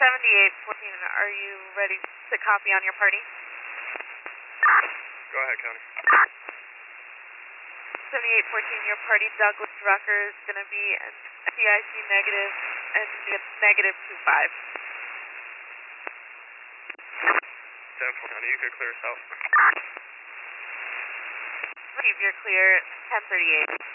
7814, are you ready to copy on your party? Go ahead, County. 7814, your party, Douglas Rucker, is going to be TIC negative and negative 25. 10-4, County, you can clear us out. Steve, you're clear, 1038.